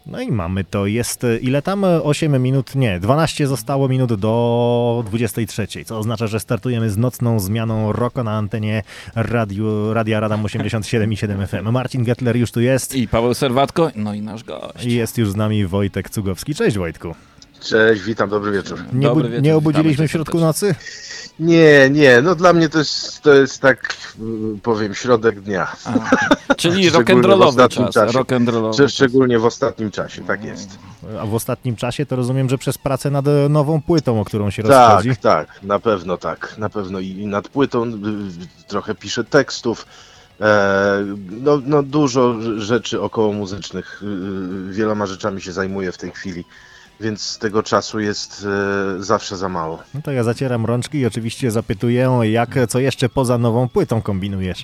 No i mamy to. Jest ile tam? 8 minut? Nie, 12 zostało minut do 23, co oznacza, że startujemy z nocną zmianą roku na antenie Radia Radam 87,7 FM. Marcin Gettler już tu jest. I Paweł Serwatko, no i nasz gość. I jest już z nami Wojtek Cugowski. Cześć Wojtku. Cześć, witam, dobry wieczór. Dobry wieczór, nie obudziliśmy w środku nocy? Nie, no dla mnie to jest tak, powiem, środek dnia. Czyli rock'n'rollowy czas. Szczególnie w ostatnim czasie, tak jest. A w ostatnim czasie to rozumiem, że przez pracę nad nową płytą, o którą się rozchodzi? Tak, na pewno tak. Na pewno i nad płytą trochę piszę tekstów. No dużo rzeczy około muzycznych. Wieloma rzeczami się zajmuję w tej chwili. Więc tego czasu jest zawsze za mało. No to ja zacieram rączki i oczywiście zapytuję, co jeszcze poza nową płytą kombinujesz?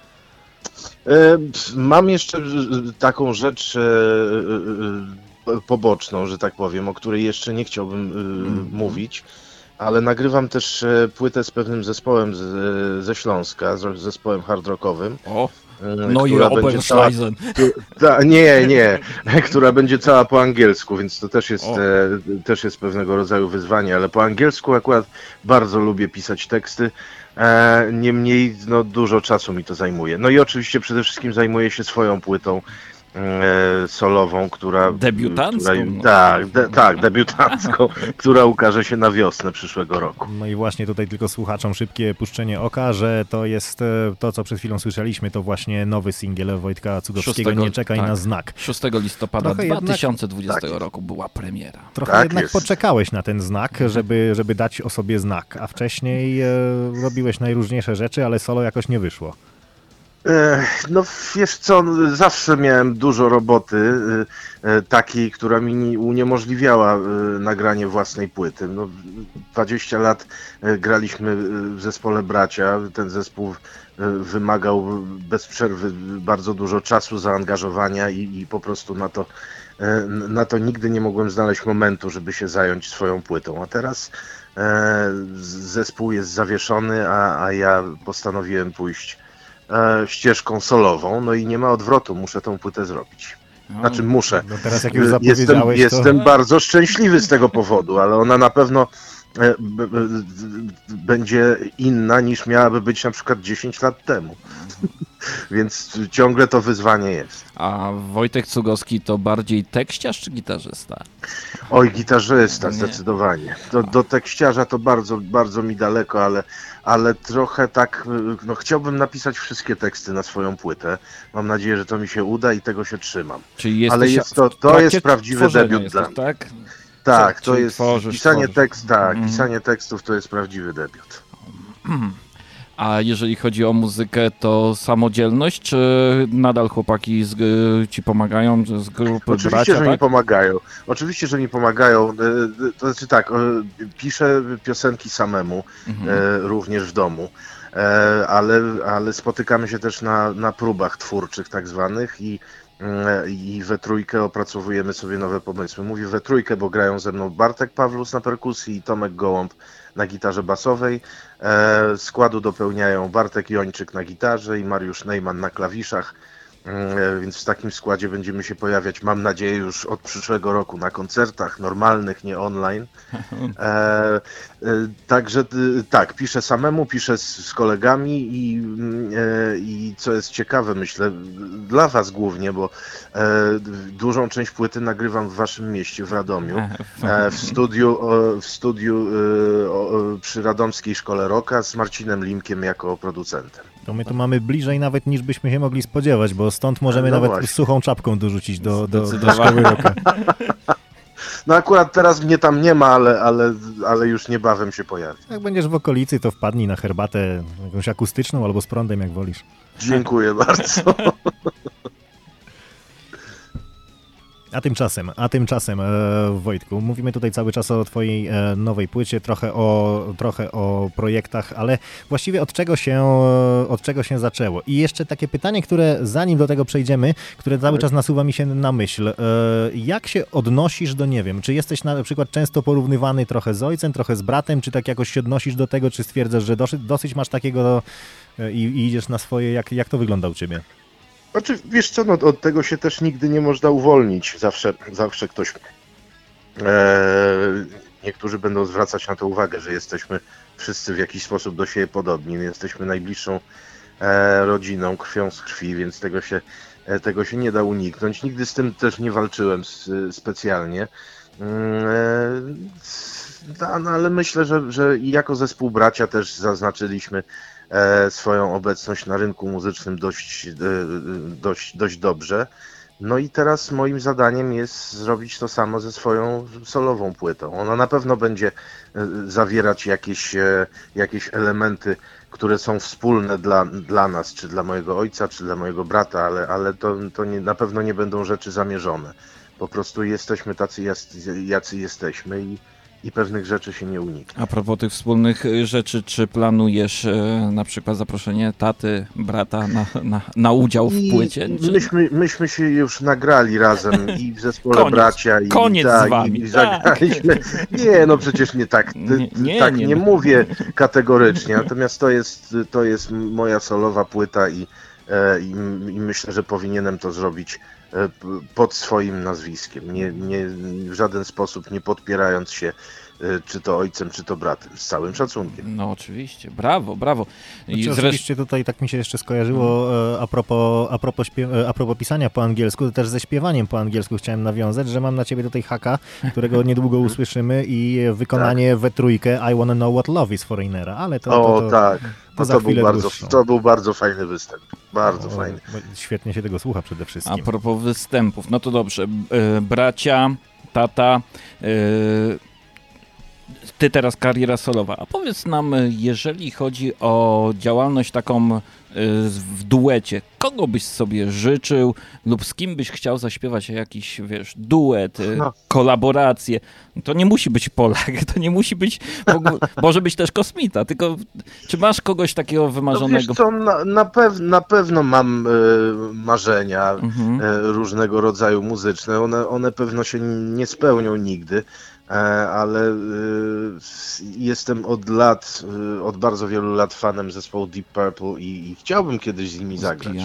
Mam jeszcze taką rzecz poboczną, że tak powiem, o której jeszcze nie chciałbym mówić, ale nagrywam też płytę z pewnym zespołem ze Śląska, z zespołem hard rockowym. No i Oberschleisen. Nie, która będzie cała po angielsku, więc to też jest pewnego rodzaju wyzwanie, ale po angielsku akurat bardzo lubię pisać teksty, niemniej no, dużo czasu mi to zajmuje. No i oczywiście przede wszystkim zajmuję się swoją płytą solową, która... Debiutancką? Tak, debiutancką, która ukaże się na wiosnę przyszłego roku. No i właśnie tutaj tylko słuchaczom szybkie puszczenie oka, że to jest to, co przed chwilą słyszeliśmy, to właśnie nowy singiel Wojtka Cugowskiego, Nie czekaj na znak. 6 listopada 2020 roku była premiera. Trochę jednak poczekałeś na ten znak, żeby dać o sobie znak, a wcześniej robiłeś najróżniejsze rzeczy, ale solo jakoś nie wyszło. No wiesz co, zawsze miałem dużo roboty takiej, która mi uniemożliwiała nagranie własnej płyty. No, 20 lat graliśmy w zespole Bracia, ten zespół wymagał bez przerwy bardzo dużo czasu, zaangażowania i po prostu na to nigdy nie mogłem znaleźć momentu, żeby się zająć swoją płytą. A teraz zespół jest zawieszony, a ja postanowiłem pójść ścieżką solową, no i nie ma odwrotu, muszę tą płytę zrobić. Znaczy muszę. No teraz jak już zapowiedziałeś, jestem bardzo szczęśliwy z tego powodu, ale ona na pewno będzie inna niż miałaby być na przykład 10 lat temu. Więc ciągle to wyzwanie jest. A Wojtek Cugowski to bardziej tekściarz czy gitarzysta? Oj, gitarzysta, zdecydowanie. Do tekściarza to bardzo, bardzo mi daleko, ale trochę tak, no chciałbym napisać wszystkie teksty na swoją płynę. Mam nadzieję, że to mi się uda i tego się trzymam. Czyli ale to jest prawdziwy debiut dla mnie. Tak? Tak, to jest pisanie tekstów to jest prawdziwy debiut. A jeżeli chodzi o muzykę, to samodzielność, czy nadal chłopaki ci pomagają z grupy Oczywiście, bracia? że tak? mi pomagają. Oczywiście, że mi pomagają. To znaczy tak, piszę piosenki samemu, również w domu, ale spotykamy się też na próbach twórczych tak zwanych i we trójkę opracowujemy sobie nowe pomysły. Mówię we trójkę, bo grają ze mną Bartek Pawlus na perkusji i Tomek Gołąb na gitarze basowej. Składu dopełniają Bartek Jończyk na gitarze i Mariusz Neyman na klawiszach. Więc w takim składzie będziemy się pojawiać, mam nadzieję, już od przyszłego roku na koncertach normalnych, nie online. Także tak, piszę samemu, piszę z kolegami i co jest ciekawe, myślę, dla was głównie, bo dużą część płyty nagrywam w waszym mieście, w Radomiu, w studiu przy Radomskiej Szkole Rocka z Marcinem Limkiem jako producentem. To my tu mamy bliżej nawet niż byśmy się mogli spodziewać, bo stąd możemy nawet suchą czapką dorzucić do Szkoły Rocka. No akurat teraz mnie tam nie ma, ale już niebawem się pojawi. Jak będziesz w okolicy, to wpadnij na herbatę jakąś akustyczną albo z prądem, jak wolisz. Dziękuję bardzo. A tymczasem, Wojtku, mówimy tutaj cały czas o twojej nowej płycie, trochę o projektach, ale właściwie od czego się zaczęło? I jeszcze takie pytanie, które zanim do tego przejdziemy, które cały czas nasuwa mi się na myśl. Jak się odnosisz do, nie wiem, czy jesteś na przykład często porównywany trochę z ojcem, trochę z bratem, czy tak jakoś się odnosisz do tego, czy stwierdzasz, że dosyć masz takiego i idziesz na swoje, jak to wygląda u ciebie? Znaczy, wiesz co, no, od tego się też nigdy nie można uwolnić. Zawsze ktoś... niektórzy będą zwracać na to uwagę, że jesteśmy wszyscy w jakiś sposób do siebie podobni. Jesteśmy najbliższą rodziną, krwią z krwi, więc tego się nie da uniknąć. Nigdy z tym też nie walczyłem specjalnie. No, ale myślę, że i jako zespół Bracia też zaznaczyliśmy swoją obecność na rynku muzycznym dość dobrze. No i teraz moim zadaniem jest zrobić to samo ze swoją solową płytą. Ona na pewno będzie zawierać jakieś elementy, które są wspólne dla nas, czy dla mojego ojca, czy dla mojego brata, ale to na pewno nie będą rzeczy zamierzone. Po prostu jesteśmy tacy, jacy jesteśmy i pewnych rzeczy się nie uniknie. A propos tych wspólnych rzeczy, czy planujesz na przykład zaproszenie taty, brata na udział w płycie? Myśmy się już nagrali razem i w zespole Bracia. Koniec z wami. I zagraliśmy. Nie, no przecież nie tak. Nie mówię kategorycznie, natomiast to jest moja solowa płyta i myślę, że powinienem to zrobić pod swoim nazwiskiem, nie w żaden sposób nie podpierając się czy to ojcem, czy to bratem, z całym szacunkiem. No oczywiście, brawo, brawo. I oczywiście tutaj tak mi się jeszcze skojarzyło a propos pisania po angielsku, to też ze śpiewaniem po angielsku chciałem nawiązać, że mam na ciebie tutaj haka, którego niedługo usłyszymy i wykonanie we trójkę I Wanna Know What Love Is Foreignera, ale tak. To był bardzo fajny występ. Bardzo fajny. Świetnie się tego słucha przede wszystkim. A propos występów, no to dobrze. Bracia, tata, ty teraz kariera solowa. A powiedz nam, jeżeli chodzi o działalność taką w duecie, kogo byś sobie życzył lub z kim byś chciał zaśpiewać jakiś, duet, kolaborację? To nie musi być Polak, to nie musi być, może być też kosmita, tylko czy masz kogoś takiego wymarzonego? No wiesz co, na pewno mam marzenia różnego rodzaju muzyczne. One pewno się nie spełnią nigdy. Ale jestem od bardzo wielu lat fanem zespołu Deep Purple i chciałbym kiedyś z nimi zagrać.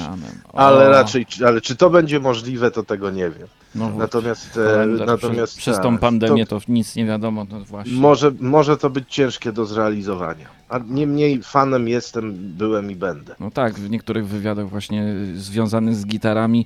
Ale czy to będzie możliwe, to tego nie wiem. No natomiast przez tą pandemię to nic nie wiadomo, no właśnie. Może to być ciężkie do zrealizowania. A niemniej fanem byłem i będę. No tak, w niektórych wywiadach właśnie związanych z gitarami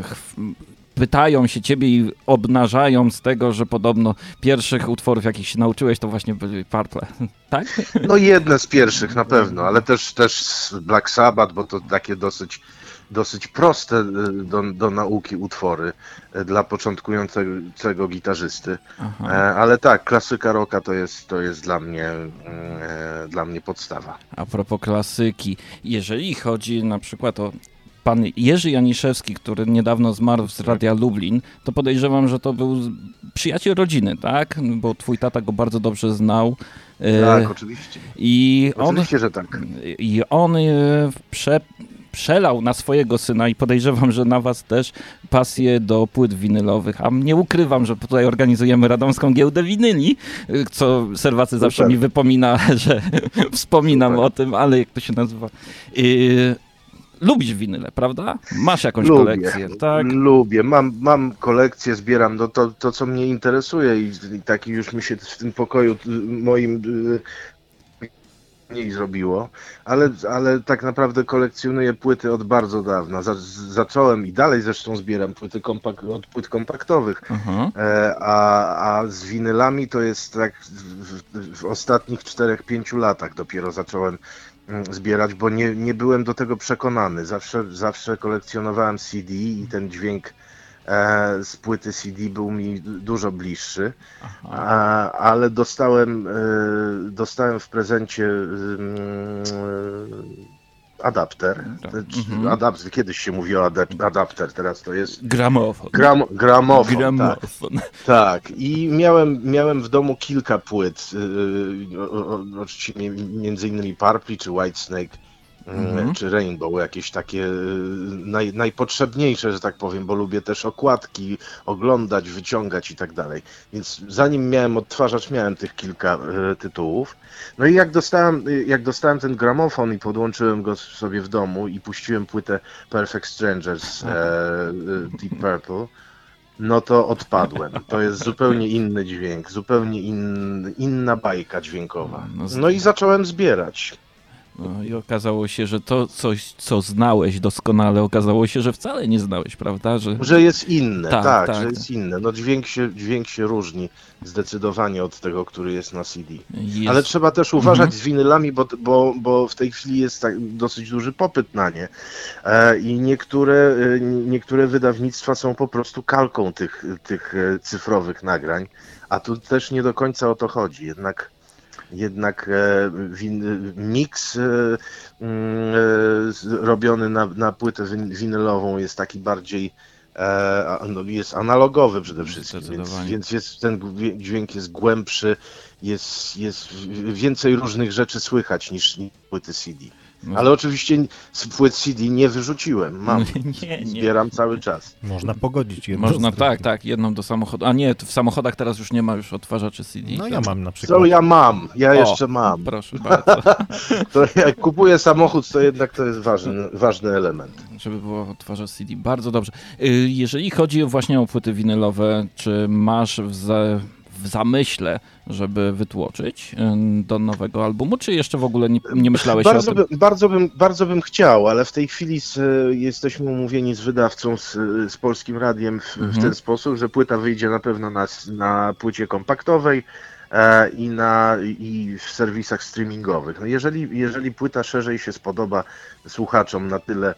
pytają się ciebie i obnażają z tego, że podobno pierwszych utworów, jakich się nauczyłeś, to właśnie byli Purple, tak? No jedne z pierwszych na pewno, ale też Black Sabbath, bo to takie dosyć proste do nauki utwory dla początkującego gitarzysty. Ale tak, klasyka rocka to jest dla mnie podstawa. A propos klasyki, jeżeli chodzi na przykład o pan Jerzy Janiszewski, który niedawno zmarł z Radia Lublin, to podejrzewam, że to był przyjaciel rodziny, tak? Bo twój tata go bardzo dobrze znał. Tak, oczywiście. Oczywiście, że tak. I on przelał na swojego syna i podejrzewam, że na was też pasję do płyt winylowych. A nie ukrywam, że tutaj organizujemy radomską giełdę winyli, co Serwacy zawsze mi wypomina, że wspominam o tym, ale jak to się nazywa? Lubisz winyle, prawda? Masz jakąś kolekcję, tak? Lubię, mam kolekcję, zbieram to co mnie interesuje i taki już mi się w tym pokoju moim mniej zrobiło, ale tak naprawdę kolekcjonuję płyty od bardzo dawna. Zacząłem i dalej zresztą zbieram płyty od płyt kompaktowych, a z winylami to jest tak w ostatnich 4-5 latach dopiero zacząłem zbierać, bo nie byłem do tego przekonany. Zawsze kolekcjonowałem CD i ten dźwięk z płyty CD był mi dużo bliższy, ale dostałem w prezencie adapter. Kiedyś się mówiło adapter, teraz to jest gramofon. Gramofon. Tak. I miałem w domu kilka płyt, oczywiście między innymi Purple czy Whitesnake, czy Rainbow, jakieś takie najpotrzebniejsze, że tak powiem, bo lubię też okładki oglądać, wyciągać i tak dalej. Więc zanim miałem odtwarzacz, miałem tych kilka tytułów. No i jak dostałem ten gramofon i podłączyłem go sobie w domu i puściłem płytę Perfect Strangers Deep Purple, no to odpadłem. To jest zupełnie inny dźwięk, zupełnie inna bajka dźwiękowa. No i zacząłem zbierać. No i okazało się, że to coś, co znałeś doskonale, okazało się, że wcale nie znałeś, prawda? Że jest inne, tak, że jest inne. No dźwięk się różni zdecydowanie od tego, który jest na CD. Ale trzeba też uważać z winylami, bo w tej chwili jest dosyć duży popyt na nie. I niektóre wydawnictwa są po prostu kalką tych cyfrowych nagrań, a tu też nie do końca o to chodzi. Jednak miks robiony na płytę winylową jest taki bardziej jest analogowy przede wszystkim, więc ten dźwięk jest głębszy, jest więcej różnych rzeczy słychać niż płyty CD. Ale oczywiście z płyt CD nie wyrzuciłem, mam, zbieram cały czas. Można pogodzić jedną. Można, tak, jedną do samochodu. A nie, w samochodach teraz już nie ma już odtwarzaczy CD. No ja mam na przykład. Ja jeszcze mam. Proszę bardzo. To jak kupuję samochód, to jednak to jest ważny element. Żeby było odtwarzacz CD. Bardzo dobrze. Jeżeli chodzi właśnie o płyty winylowe, czy masz w zamyśle, żeby wytłoczyć do nowego albumu, czy jeszcze w w nie myślałeś o tym? Bardzo bym chciał, ale w tej chwili jesteśmy umówieni z wydawcą, z Polskim Radiem w ten sposób, że płyta wyjdzie na pewno na płycie kompaktowej i w serwisach streamingowych. No jeżeli płyta szerzej się spodoba słuchaczom na tyle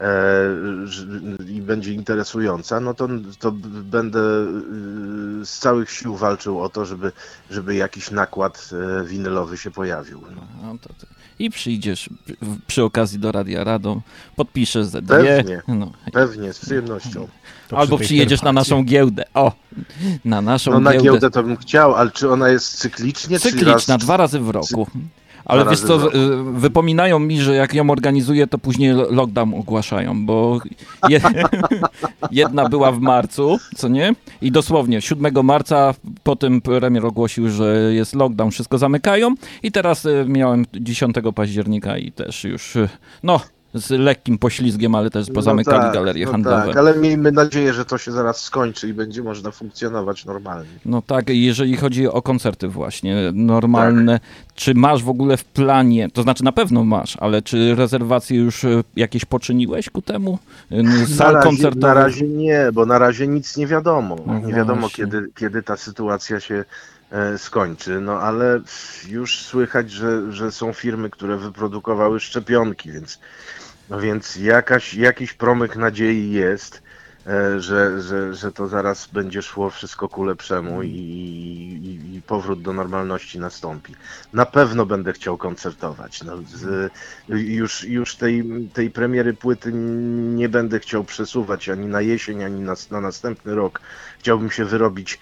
i będzie interesująca, no to będę z całych sił walczył o to, żeby jakiś nakład winylowy się pojawił. No, i przyjdziesz przy okazji do Radia Radom, podpiszesz ze Pewnie, z przyjemnością. Albo przyjedziesz na naszą giełdę. Na naszą giełdę. Na giełdę to bym chciał, ale czy ona jest cyklicznie? Cykliczna, 2 razy w roku. Ale wiesz co, wypominają mi, że jak ją organizuję, to później lockdown ogłaszają, bo jedna była w marcu, co nie? I dosłownie 7 marca po tym premier ogłosił, że jest lockdown, wszystko zamykają i teraz miałem 10 października i też już, z lekkim poślizgiem, ale też pozamykali galerie handlowe. Tak, ale miejmy nadzieję, że to się zaraz skończy i będzie można funkcjonować normalnie. No tak, jeżeli chodzi o koncerty właśnie normalne, czy masz w ogóle w planie, to znaczy na pewno masz, ale czy rezerwacje już jakieś poczyniłeś ku temu? Sal koncertowych? Na razie nie, bo na razie nic nie wiadomo. Nie wiadomo, kiedy ta sytuacja się skończy, no ale już słychać, że są firmy, które wyprodukowały szczepionki, więc jakiś promyk nadziei jest, że to zaraz będzie szło wszystko ku lepszemu i powrót do normalności nastąpi. Na pewno będę chciał koncertować. Już tej premiery płyty nie będę chciał przesuwać ani na jesień, ani na następny rok. Chciałbym się wyrobić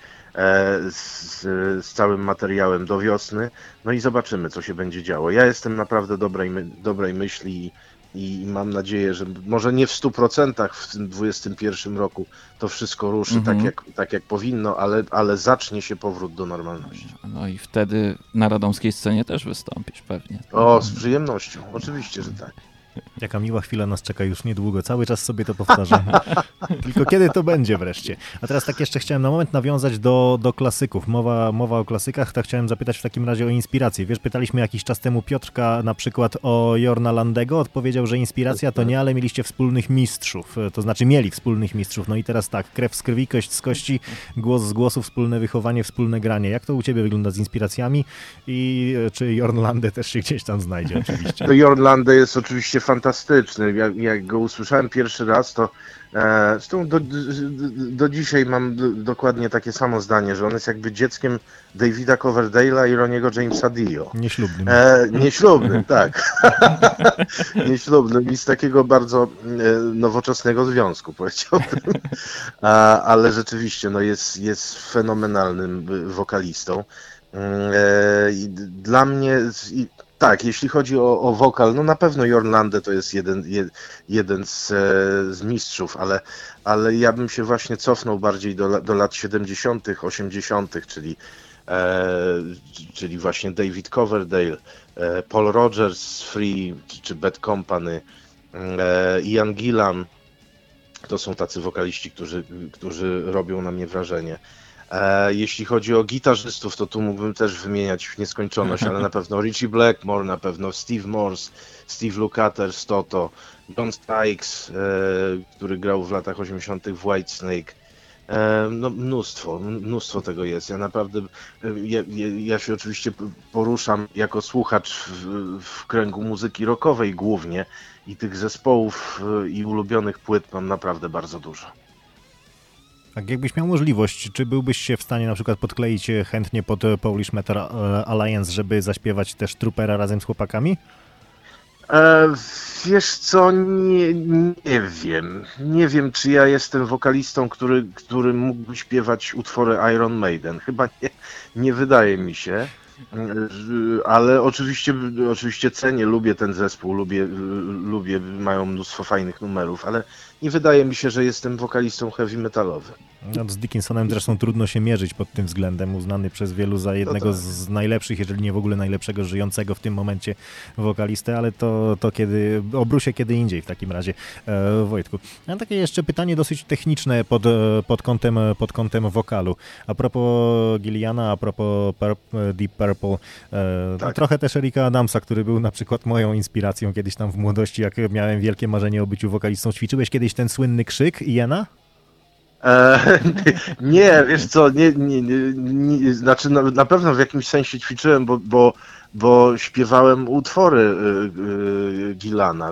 z całym materiałem do wiosny, no i zobaczymy, co się będzie działo. Ja jestem naprawdę dobrej myśli i mam nadzieję, że może nie w 100% w tym 2021 roku to wszystko ruszy tak jak powinno, ale zacznie się powrót do normalności. No i wtedy na radomskiej scenie też wystąpisz pewnie. Z przyjemnością, oczywiście, że tak. Jaka miła chwila nas czeka już niedługo, cały czas sobie to powtarzam. Tylko kiedy to będzie wreszcie? A teraz tak jeszcze chciałem na moment nawiązać do klasyków. Mowa o klasykach, tak chciałem zapytać w takim razie o inspirację. Wiesz, pytaliśmy jakiś czas temu Piotrka na przykład o Jorna Landego, odpowiedział, że inspiracja to nie, ale mieliście wspólnych mistrzów, to znaczy mieli wspólnych mistrzów. No i teraz tak, krew z krwi, kość z kości, głos z głosu, wspólne wychowanie, wspólne granie. Jak to u ciebie wygląda z inspiracjami i czy Jorn Lande też się gdzieś tam znajdzie oczywiście? To Jorn Lande jest oczywiście fantastyczny. Jak go usłyszałem pierwszy raz, to zresztą do dzisiaj mam dokładnie takie samo zdanie, że on jest jakby dzieckiem Davida Coverdale'a i Roniego Jamesa Dio. Nieślubnym. Nieślubnym, tak. Nieślubnym i z takiego bardzo nowoczesnego związku, powiedziałbym. Ale rzeczywiście jest fenomenalnym wokalistą. Dla mnie Tak, jeśli chodzi o wokal, no na pewno Jörn Lande to jest jeden z mistrzów, ale ja bym się właśnie cofnął bardziej do lat 70., 80., czyli właśnie David Coverdale, Paul Rogers, Free czy Bad Company, Ian Gillan. To są tacy wokaliści, którzy robią na mnie wrażenie. Jeśli chodzi o gitarzystów, to tu mógłbym też wymieniać w nieskończoność, ale na pewno Richie Blackmore, na pewno Steve Morse, Steve Lukather z Toto, John Sykes, który grał w latach 80. w Whitesnake. No mnóstwo tego jest. Ja naprawdę, ja się oczywiście poruszam jako słuchacz w kręgu muzyki rockowej głównie i tych zespołów i ulubionych płyt mam naprawdę bardzo dużo. Tak, jakbyś miał możliwość, czy byłbyś się w stanie na przykład podkleić chętnie pod Polish Metal Alliance, żeby zaśpiewać też Troopera razem z chłopakami? Wiesz co, nie wiem. Nie wiem, czy ja jestem wokalistą, który mógłby śpiewać utwory Iron Maiden. Chyba nie wydaje mi się. Ale oczywiście cenię, lubię ten zespół, lubię, mają mnóstwo fajnych numerów, ale nie wydaje mi się, że jestem wokalistą heavy metalowym. No, z Dickinsonem zresztą trudno się mierzyć pod tym względem, uznany przez wielu za jednego z najlepszych, jeżeli nie w ogóle najlepszego żyjącego w tym momencie wokalistę, ale to kiedy, o Bruce'ie kiedy indziej w takim razie, Wojtku. Mam takie jeszcze pytanie dosyć techniczne pod kątem wokalu. A propos Gilliana, a propos Deep Purple, Tak. trochę też Erika Adamsa, który był na przykład moją inspiracją kiedyś tam w młodości, jak miałem wielkie marzenie o byciu wokalistą. Ćwiczyłeś kiedyś ten słynny krzyk Iana? Nie, wiesz co, nie, znaczy na pewno w jakimś sensie ćwiczyłem, bo śpiewałem utwory Gillana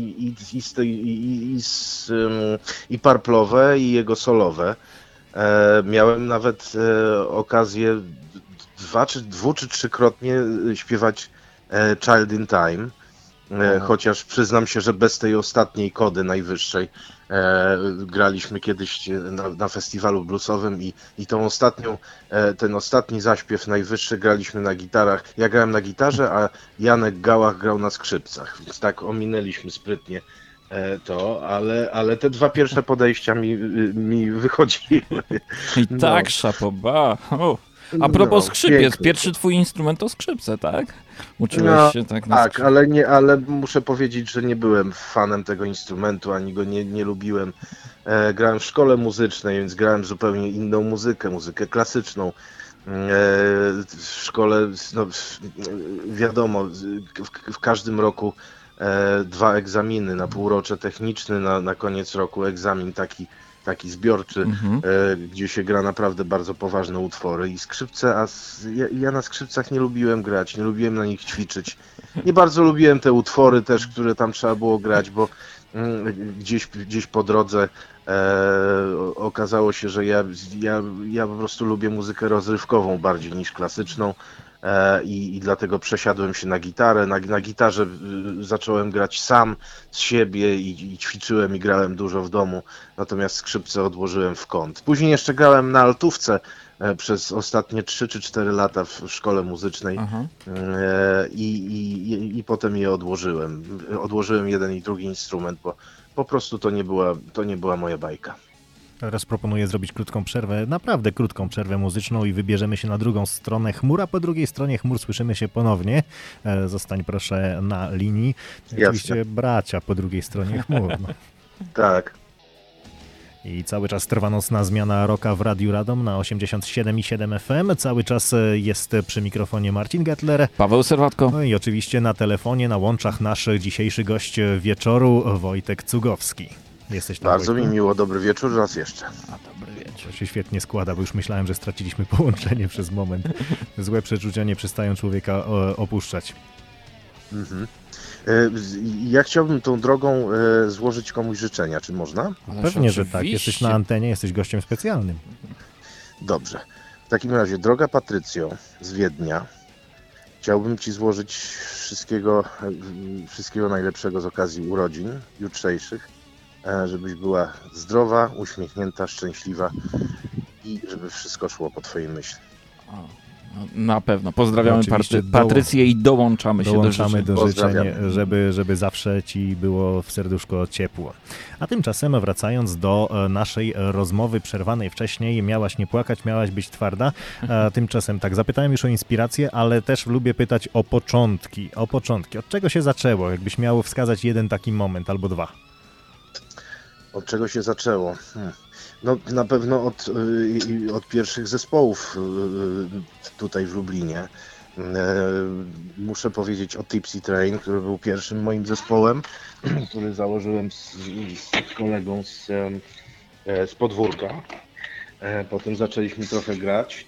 i Purple'owe i jego solowe. Miałem nawet okazję dwu czy trzykrotnie śpiewać Child in Time. Chociaż przyznam się, że bez tej ostatniej kody najwyższej. Graliśmy kiedyś na festiwalu bluesowym i ten ostatni zaśpiew najwyższy graliśmy na gitarach. Ja grałem na gitarze, a Janek Gałach grał na skrzypcach, więc tak ominęliśmy sprytnie to, ale te dwa pierwsze podejścia mi wychodziły. I tak, szapoba. A propos skrzypiec, pięknie. pierwszy twój instrument to skrzypce, tak? Uczyłeś się tak na Tak, ale muszę powiedzieć, że nie byłem fanem tego instrumentu, ani go nie lubiłem. Grałem w szkole muzycznej, więc grałem zupełnie inną muzykę klasyczną. W szkole, no, wiadomo, w każdym roku dwa egzaminy, na półrocze techniczny, na koniec roku egzamin taki zbiorczy, gdzie się gra naprawdę bardzo poważne utwory i skrzypce, ja na skrzypcach nie lubiłem grać, nie lubiłem na nich ćwiczyć. Nie bardzo lubiłem te utwory też, które tam trzeba było grać, bo gdzieś po drodze okazało się, że ja po prostu lubię muzykę rozrywkową bardziej niż klasyczną. I dlatego przesiadłem się na gitarę. Na gitarze zacząłem grać sam z siebie i ćwiczyłem i grałem dużo w domu, natomiast skrzypce odłożyłem w kąt. Później jeszcze grałem na altówce przez ostatnie 3 czy 4 lata w szkole muzycznej i potem je odłożyłem. Odłożyłem jeden i drugi instrument, bo po prostu to nie była moja bajka. Teraz proponuję zrobić krótką przerwę, naprawdę krótką przerwę muzyczną i wybierzemy się na drugą stronę chmur, a po drugiej stronie chmur słyszymy się ponownie. Zostań proszę na linii. Oczywiście bracia po drugiej stronie chmur. No. Tak. I cały czas trwa nocna zmiana rocka w Radiu Radom na 87,7 FM. Cały czas jest przy mikrofonie Marcin Gettler. Paweł Serwatko. No i oczywiście na telefonie, na łączach nasz dzisiejszy gość wieczoru, Wojtek Cugowski. Jesteś tam, Bardzo Wojtku? mi miło, dobry wieczór raz jeszcze. Dobry wieczór. To się świetnie składa, bo już myślałem, że straciliśmy połączenie przez moment. Złe przeczucia nie przestają człowieka opuszczać. Ja chciałbym tą drogą złożyć komuś życzenia, czy można? Pewnie, że tak. Jesteś na antenie, jesteś gościem specjalnym. Dobrze. W takim razie, droga Patrycjo z Wiednia, chciałbym Ci złożyć wszystkiego najlepszego z okazji urodzin jutrzejszych, żebyś była zdrowa, uśmiechnięta, szczęśliwa i żeby wszystko szło po Twojej myśli. Na pewno. Pozdrawiamy Oczywiście Patrycję i dołączamy się do życzeń. do życzeń, żeby zawsze ci było w serduszko ciepło. A tymczasem wracając do naszej rozmowy przerwanej wcześniej, miałaś nie płakać, miałaś być twarda. Tymczasem tak, zapytałem już o inspirację, ale też lubię pytać o początki. Od czego się zaczęło? Jakbyś miał wskazać jeden taki moment albo dwa. Od czego się zaczęło? No na pewno od pierwszych zespołów tutaj w Lublinie. Muszę powiedzieć o Tipsy Train, który był pierwszym moim zespołem, który założyłem z kolegą z podwórka. Potem zaczęliśmy trochę grać.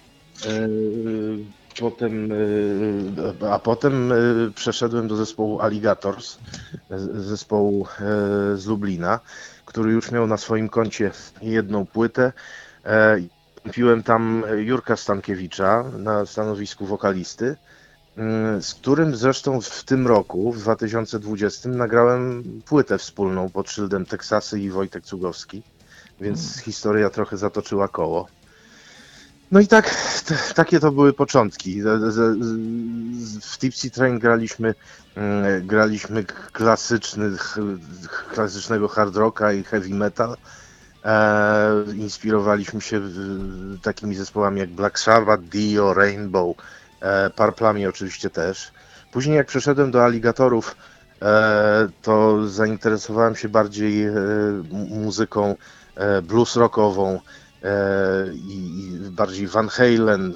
Potem przeszedłem do zespołu Alligators, zespołu z Lublina, który już miał na swoim koncie jedną płytę. Kupiłem tam Jurka Stankiewicza na stanowisku wokalisty, z którym zresztą w tym roku, w 2020, nagrałem płytę wspólną pod szyldem Teksasy i Wojtek Cugowski, więc historia trochę zatoczyła koło. No i takie to były początki. W Tipsy Train graliśmy klasycznego hard rocka i heavy metal. Inspirowaliśmy się takimi zespołami jak Black Sabbath, Dio, Rainbow, Purplami oczywiście też. Później jak przeszedłem do Alligatorów, to zainteresowałem się bardziej muzyką blues rockową i bardziej Van Halen,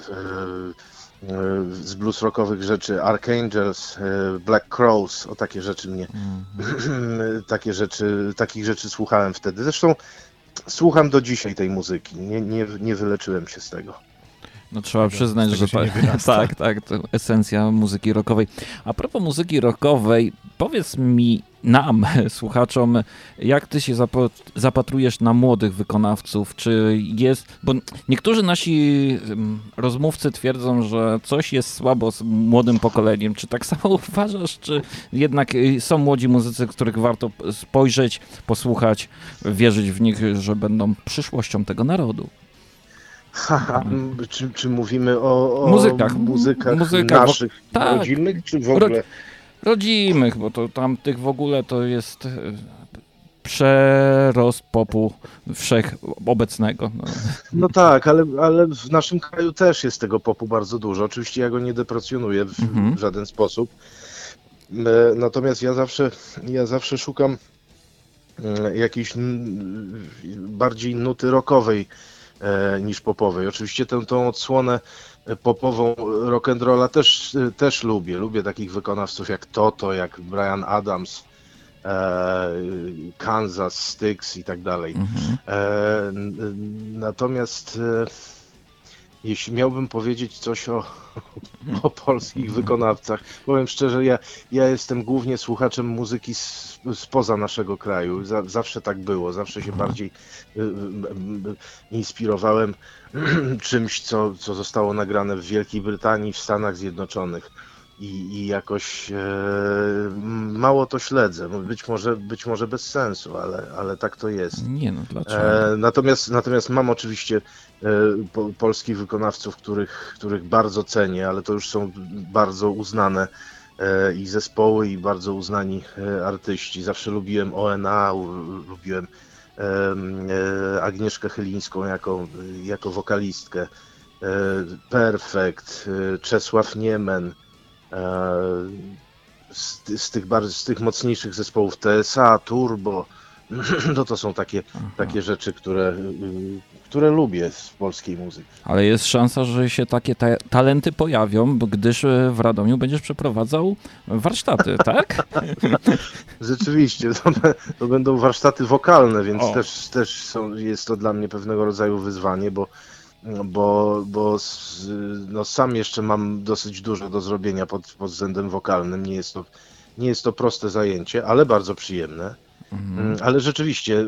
z blues rockowych rzeczy Archangels, Black Crowes, o takie rzeczy mnie, takich rzeczy słuchałem wtedy. Zresztą słucham do dzisiaj tej muzyki, nie wyleczyłem się z tego. No trzeba przyznać, że tak, to esencja muzyki rockowej. A propos muzyki rockowej, powiedz mi, nam, słuchaczom, jak ty się zapatrujesz na młodych wykonawców? Czy jest, bo niektórzy nasi rozmówcy twierdzą, że coś jest słabo z młodym pokoleniem. Czy tak samo uważasz, czy jednak są młodzi muzycy, których warto spojrzeć, posłuchać, wierzyć w nich, że będą przyszłością tego narodu? Czy mówimy o muzykach naszych rodzimych, czy w ogóle? Rodzimych, bo to tamtych w ogóle to jest przerost popu wszechobecnego. No tak, ale w naszym kraju też jest tego popu bardzo dużo. Oczywiście ja go nie deprecjonuję w żaden sposób. Natomiast ja zawsze szukam jakiejś bardziej nuty rockowej niż popowej. Oczywiście tą odsłonę popową rock'n'rolla też lubię. Lubię takich wykonawców jak Toto, jak Bryan Adams, Kansas, Styx i tak dalej. Natomiast jeśli miałbym powiedzieć coś o polskich wykonawcach, powiem szczerze, ja jestem głównie słuchaczem muzyki spoza naszego kraju. Zawsze tak było, zawsze się bardziej inspirowałem czymś, co zostało nagrane w Wielkiej Brytanii, w Stanach Zjednoczonych. I jakoś mało to śledzę. Być może bez sensu, ale tak to jest. Nie no, dlaczego? Natomiast mam oczywiście polskich wykonawców, których bardzo cenię, ale to już są bardzo uznane i zespoły, i bardzo uznani artyści. Zawsze lubiłem ONA, lubiłem Agnieszkę Chylińską jako wokalistkę, Perfekt, Czesław Niemen. Z tych mocniejszych zespołów TSA, Turbo, no to są takie rzeczy, które lubię z polskiej muzyki. Ale jest szansa, że się takie talenty pojawią, gdyż w Radomiu będziesz przeprowadzał warsztaty, tak? Rzeczywiście, to będą warsztaty wokalne, więc też jest to dla mnie pewnego rodzaju wyzwanie, bo sam jeszcze mam dosyć dużo do zrobienia pod względem wokalnym. Nie jest to proste zajęcie, ale bardzo przyjemne. Ale rzeczywiście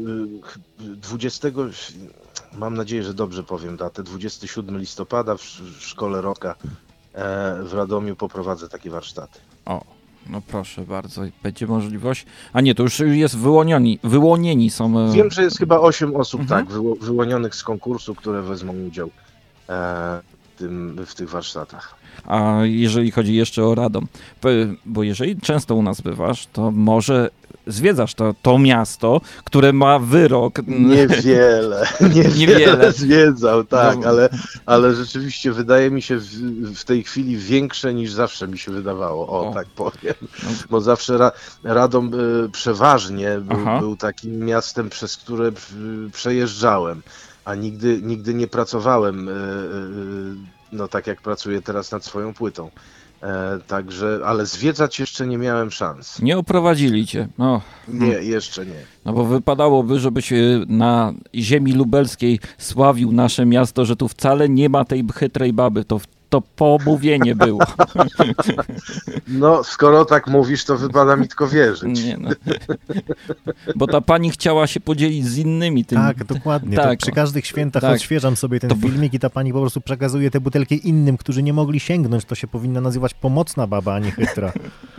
mam nadzieję, że dobrze powiem datę, 27 listopada w Szkole Rocka w Radomiu poprowadzę takie warsztaty. No proszę bardzo, będzie możliwość. A nie, to już jest wyłonieni są. Wiem, że jest chyba 8 osób wyłonionych z konkursu, które wezmą udział w tych warsztatach. A jeżeli chodzi jeszcze o Radom, bo jeżeli często u nas bywasz, to może zwiedzasz to miasto, które ma wyrok. Niewiele zwiedzał, tak, No. ale rzeczywiście wydaje mi się w tej chwili większe niż zawsze mi się wydawało, tak powiem. No. Bo zawsze Radom przeważnie Aha. był takim miastem, przez które przejeżdżałem, a nigdy nie pracowałem no tak jak pracuję teraz nad swoją płytą. Także, ale zwiedzać jeszcze nie miałem szans. Nie oprowadzili cię. No. Nie, jeszcze nie. No bo wypadałoby, żebyś na ziemi lubelskiej sławił nasze miasto, że tu wcale nie ma tej chytrej baby. To pomówienie było. No, skoro tak mówisz, to wypada mi tylko wierzyć. Nie, no. Bo ta pani chciała się podzielić z innymi tymi. Tak, dokładnie. Tak. To przy każdych świętach Tak. odświeżam sobie ten To- filmik i ta pani po prostu przekazuje tę butelkę innym, którzy nie mogli sięgnąć. To się powinna nazywać pomocna baba, a nie chytra.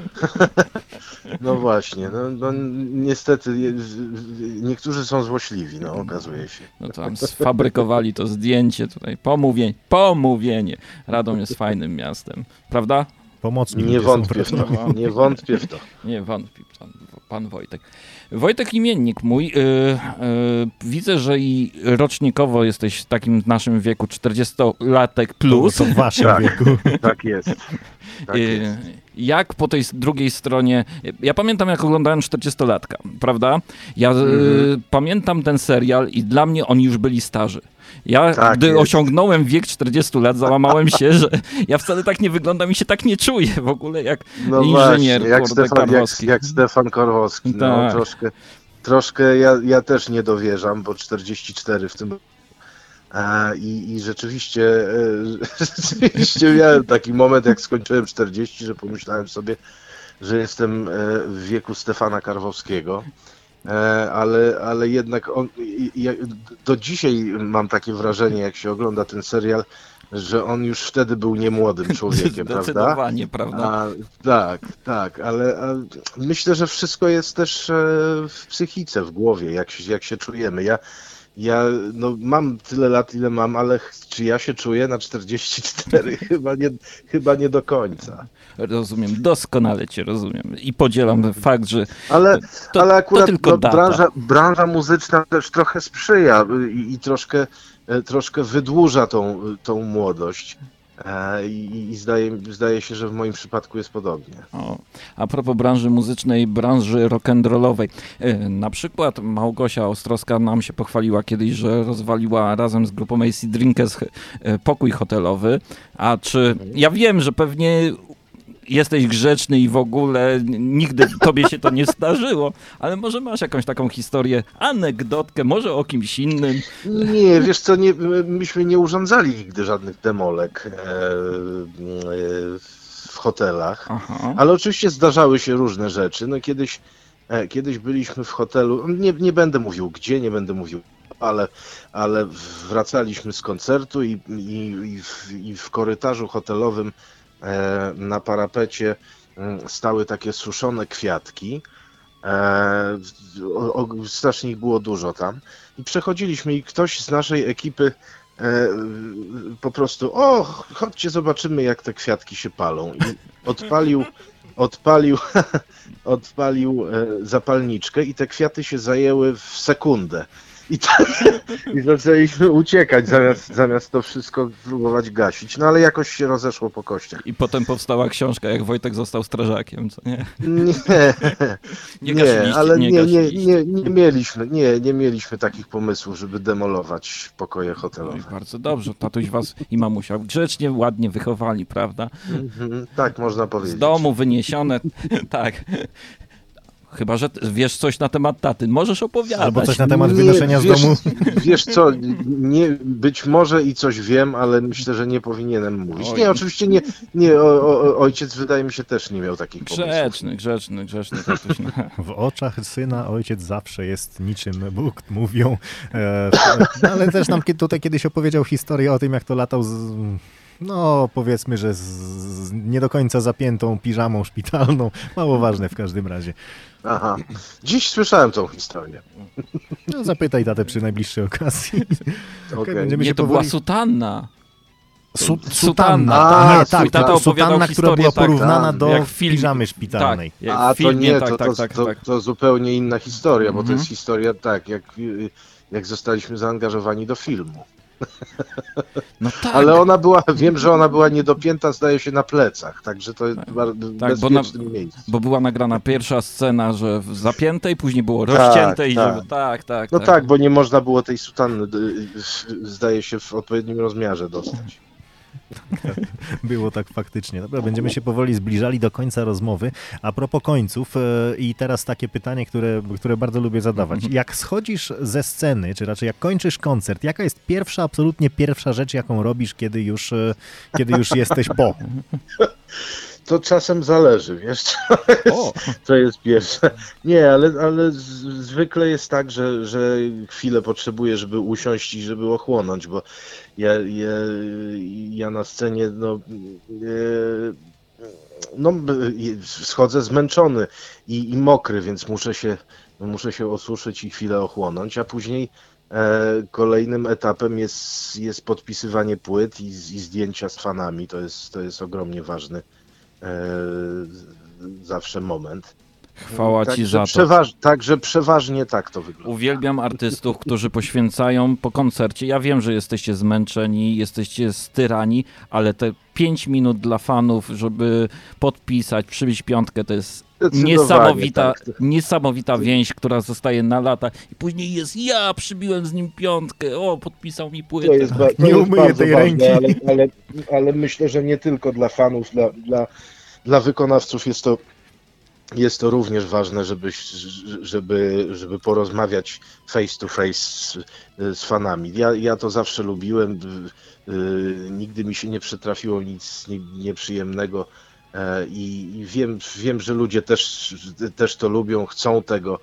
No właśnie, no niestety niektórzy są złośliwi, no okazuje się. No to tam sfabrykowali to zdjęcie tutaj. Pomówienie. Radom jest fajnym miastem. Prawda? Pomocni Nie ludzie są, wątpię w prawda? to, nie wątpię w to. Nie wątpi pan Wojtek. Wojtek imiennik mój. Widzę, że i rocznikowo jesteś w takim naszym wieku 40-latek plus. To w waszym Tak. wieku. Tak jest. Tak jest. Jak po tej drugiej stronie... Ja pamiętam, jak oglądałem 40-latka, prawda? Ja pamiętam ten serial i dla mnie oni już byli starzy. Ja, Tak gdy jest. osiągnąłem wiek 40 lat, załamałem się, że ja wcale tak nie wyglądam i się tak nie czuję w ogóle jak No inżynier właśnie, kurde, Karwowski. jak Stefan Karwowski. No, Tak. troszkę ja też nie dowierzam, bo 44 w tym roku. I rzeczywiście miałem taki moment, jak skończyłem 40, że pomyślałem sobie, że jestem w wieku Stefana Karwowskiego. Ale jednak do dzisiaj mam takie wrażenie, jak się ogląda ten serial, że on już wtedy był niemłodym człowiekiem, prawda? Zdecydowanie, prawda? Tak, ale myślę, że wszystko jest też w psychice, w głowie, jak się czujemy. Ja no, mam tyle lat, ile mam, ale czy ja się czuję na 44? Chyba nie do końca. Rozumiem, doskonale cię rozumiem i podzielam fakt, że Ale akurat tylko no, data. branża muzyczna też trochę sprzyja i troszkę wydłuża tą młodość. I zdaje się, że w moim przypadku jest podobnie. A propos branży muzycznej, branży rock'n'rollowej. Na przykład Małgosia Ostrowska nam się pochwaliła kiedyś, że rozwaliła razem z grupą AC Drinkers pokój hotelowy. A czy... Ja wiem, że pewnie jesteś grzeczny i w ogóle nigdy tobie się to nie zdarzyło, ale może masz jakąś taką historię, anegdotkę, może o kimś innym? Nie, wiesz co, myśmy nie urządzali nigdy żadnych demolek w hotelach, Aha. ale oczywiście zdarzały się różne rzeczy. No kiedyś byliśmy w hotelu, nie będę mówił gdzie, nie będę mówił, ale wracaliśmy z koncertu i w korytarzu hotelowym na parapecie stały takie suszone kwiatki. Strasznie ich było dużo tam. I przechodziliśmy i ktoś z naszej ekipy po prostu chodźcie zobaczymy, jak te kwiatki się palą. I odpalił zapalniczkę i te kwiaty się zajęły w sekundę. I zaczęliśmy uciekać, zamiast to wszystko próbować gasić. No ale jakoś się rozeszło po kościach. I potem powstała książka, jak Wojtek został strażakiem, co nie? Nie mieliśmy takich pomysłów, żeby demolować pokoje No hotelowe. i bardzo dobrze, tatuś was i mamusia grzecznie, ładnie wychowali, prawda? Tak można powiedzieć. Z domu wyniesione, tak. Chyba że wiesz coś na temat taty, możesz opowiadać. Albo coś na temat wynoszenia z domu. Wiesz co, być może i coś wiem, ale myślę, że nie powinienem mówić. Oj. Nie, oczywiście nie ojciec wydaje mi się też nie miał takich pomysłów. Grzeczny tatuś. W oczach syna ojciec zawsze jest niczym Bóg, mówią. Ale też nam tutaj kiedyś opowiedział historię o tym, jak to latał no powiedzmy, że z nie do końca zapiętą piżamą szpitalną. Mało ważne w każdym razie. Aha, dziś słyszałem tą historię. No, zapytaj tatę przy najbliższej okazji. Okay. Będziemy Nie, się to była sutanna. Sutanna. A, Nie, twój tak, tata opowiadał sutanna, która historię, była tak, porównana tak, do jak w filmie. piżamy szpitalnej. Tak, jak A w filmie, to nie, to zupełnie inna historia, bo to jest historia tak, jak zostaliśmy zaangażowani do filmu. No tak. Ale wiem, że ona była niedopięta, zdaje się, na plecach, także to jest bardzo bezpiecznym miejscu. Bo była nagrana pierwsza scena, że w zapiętej, później było rozcięte i tak. żeby... Tak. No tak, bo nie można było tej sutanny, zdaje się, w odpowiednim rozmiarze dostać. Było tak faktycznie. Dobra, będziemy się powoli zbliżali do końca rozmowy. A propos końców i teraz takie pytanie, które bardzo lubię zadawać. Jak schodzisz ze sceny, czy raczej jak kończysz koncert, jaka jest absolutnie pierwsza rzecz, jaką robisz, kiedy już jesteś po? To czasem zależy, wiesz, to jest pierwsze. Nie, ale zwykle jest tak, że chwilę potrzebuję, żeby usiąść i żeby ochłonąć, bo ja na scenie schodzę zmęczony i mokry, więc muszę się osuszyć i chwilę ochłonąć, a później kolejnym etapem jest podpisywanie płyt i zdjęcia z fanami. To jest ogromnie ważny zawsze moment. Chwała ci za to. Także przeważnie tak to wygląda. Uwielbiam artystów, którzy poświęcają po koncercie. Ja wiem, że jesteście zmęczeni, jesteście styrani, ale te 5 minut dla fanów, żeby podpisać, przybić piątkę, to jest niesamowita więź, która zostaje na lata. I później ja przybiłem z nim piątkę, podpisał mi płytę. Nie umyję tej ręki. Ale myślę, że nie tylko dla fanów, dla wykonawców jest to również ważne, żeby porozmawiać face to face z fanami. Ja to zawsze lubiłem. Nigdy mi się nie przytrafiło nic nieprzyjemnego i wiem, że ludzie też to lubią, chcą tego,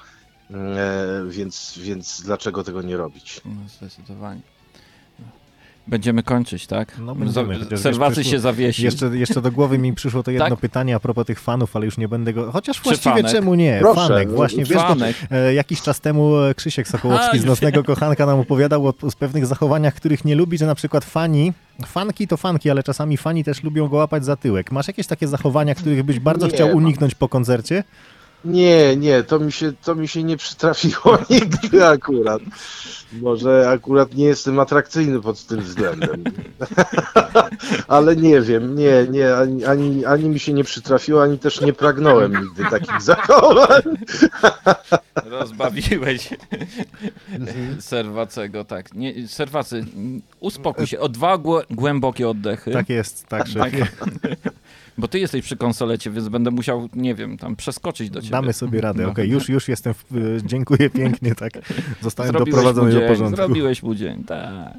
więc dlaczego tego nie robić? No, zdecydowanie. Będziemy kończyć, tak? No będziemy. Serwacy się zawiesi. Jeszcze do głowy mi przyszło to jedno pytanie a propos tych fanów, ale już nie będę go... Chociaż właściwie fanek? Czemu nie? Proszę, Fanek. Właśnie, fanek. Jakiś czas temu Krzysiek Sokołowski z Nocnego Kochanka nam opowiadał o pewnych zachowaniach, których nie lubi, że na przykład fanki to fanki, ale czasami fani też lubią go łapać za tyłek. Masz jakieś takie zachowania, których byś bardzo chciał uniknąć po koncercie? Nie, to mi się nie przytrafiło nigdy akurat. Może akurat nie jestem atrakcyjny pod tym względem. Ale nie wiem, ani mi się nie przytrafiło, ani też nie pragnąłem nigdy takich zachowań. Rozbawiłeś Serwacego, tak. Nie, Serwacy, uspokój się. O 2 głębokie oddechy. Tak jest, tak, szefie. Bo ty jesteś przy konsolecie, więc będę musiał, nie wiem, tam przeskoczyć do ciebie. Damy sobie radę, okej. Już jestem, dziękuję pięknie, tak. Zostałem doprowadzony do porządku. Zrobiłeś mu dzień, tak.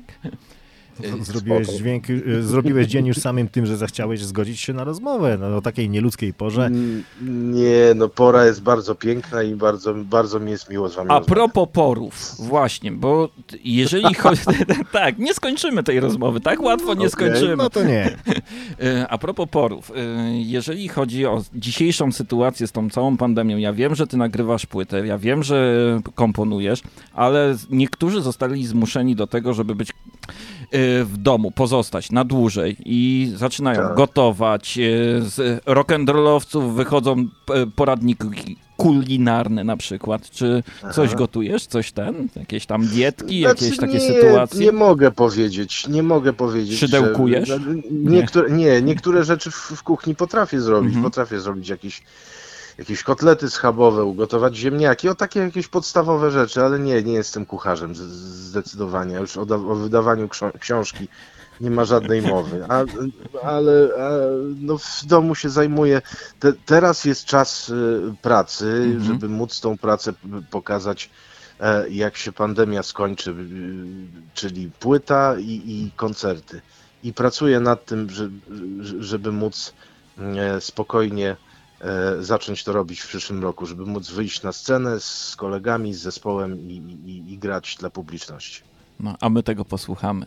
Zrobiłeś dzień już samym tym, że zechciałeś zgodzić się na rozmowę o takiej nieludzkiej porze. Nie, pora jest bardzo piękna i bardzo mi jest miło z wami rozmawiać. A propos porów, właśnie, bo jeżeli chodzi... Tak, nie skończymy tej rozmowy, tak łatwo nie skończymy. No to nie. A propos porów, jeżeli chodzi o dzisiejszą sytuację z tą całą pandemią, ja wiem, że ty nagrywasz płytę, ja wiem, że komponujesz, ale niektórzy zostali zmuszeni do tego, żeby być w domu, pozostać na dłużej i zaczynają gotować. Z rock'n'rollowców wychodzą poradniki kulinarne na przykład. Czy coś gotujesz? Jakieś tam dietki, jakieś takie sytuacje? Nie mogę powiedzieć. Szydełkujesz? Niektóre rzeczy w kuchni potrafię zrobić. Potrafię zrobić jakieś kotlety schabowe, ugotować ziemniaki, takie jakieś podstawowe rzeczy, ale nie jestem kucharzem zdecydowanie. Już o wydawaniu książki nie ma żadnej mowy, ale w domu się zajmuję. Teraz jest czas pracy, żeby móc tą pracę pokazać, jak się pandemia skończy, czyli płyta i koncerty. I pracuję nad tym, żeby móc spokojnie zacząć to robić w przyszłym roku, żeby móc wyjść na scenę z kolegami, z zespołem i grać dla publiczności. No, a my tego posłuchamy.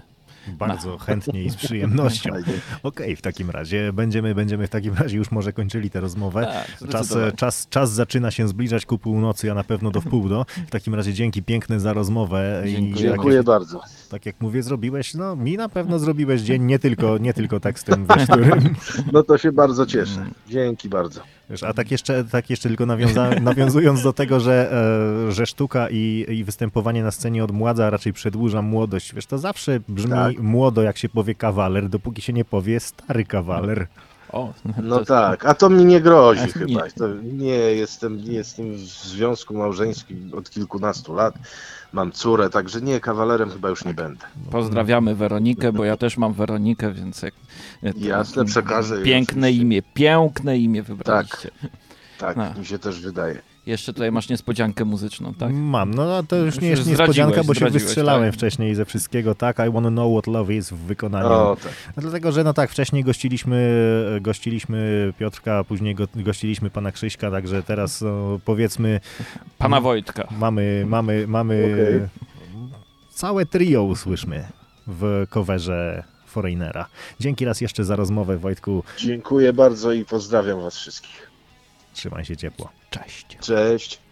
Bardzo chętnie i z przyjemnością. Okej, w takim razie będziemy w takim razie już może kończyli tę rozmowę. Tak, Czas zaczyna się zbliżać ku północy, a na pewno do wpół. W takim razie dzięki piękne za rozmowę. Dziękuję bardzo. Tak jak mówię, zrobiwiesz, no mi na pewno zrobiłeś dzień, nie tylko tekstem, wiesz, którym... No to się bardzo cieszę. Dzięki bardzo. Wiesz, a tak jeszcze tylko nawiązując do tego, że sztuka i występowanie na scenie odmładza, a raczej przedłuża młodość. Wiesz, to zawsze brzmi młodo, jak się powie kawaler, dopóki się nie powie stary kawaler. No tak, a to mi nie grozi chyba. Nie. To nie jestem w związku małżeńskim od kilkunastu lat. Mam córę, także nie, kawalerem chyba już nie będę. Pozdrawiamy Weronikę, bo ja też mam Weronikę, więc Jasne, przekażę. Piękne imię wybraliście. Tak, mi się też wydaje. Jeszcze tutaj masz niespodziankę muzyczną, tak? Mam, no to już nie jest Zdradziłeś, niespodzianka, bo się wystrzelałem tak? wcześniej ze wszystkiego, tak? I wanna know what love is w wykonaniu. Tak. No, dlatego, że no tak, wcześniej gościliśmy Piotrka, później gościliśmy pana Krzyśka, także teraz no, powiedzmy... Pana Wojtka. Mamy całe trio usłyszmy w coverze Foreignera. Dzięki raz jeszcze za rozmowę, Wojtku. Dziękuję bardzo i pozdrawiam was wszystkich. Trzymaj się ciepło. Cześć. Cześć.